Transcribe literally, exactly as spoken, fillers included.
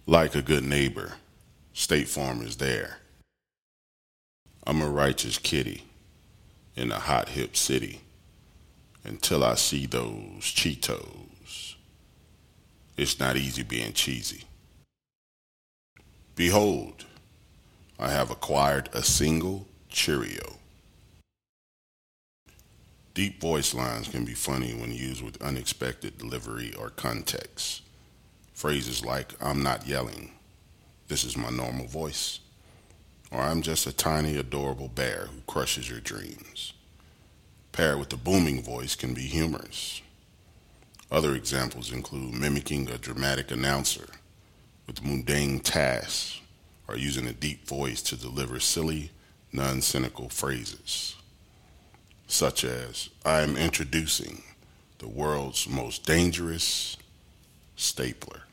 Like a good neighbor, State Farm is there. I'm a righteous kitty in a hot hip city until I see those Cheetos. It's not easy being cheesy. Behold, I have acquired a single Cheerio. Deep voice lines can be funny when used with unexpected delivery or context. Phrases like, I'm not yelling, this is my normal voice, or I'm just a tiny, adorable bear who crushes your dreams. Paired with a booming voice can be humorous. Other examples include mimicking a dramatic announcer with mundane tasks or using a deep voice to deliver silly, non-cynical phrases, such as, I am introducing the world's most dangerous stapler.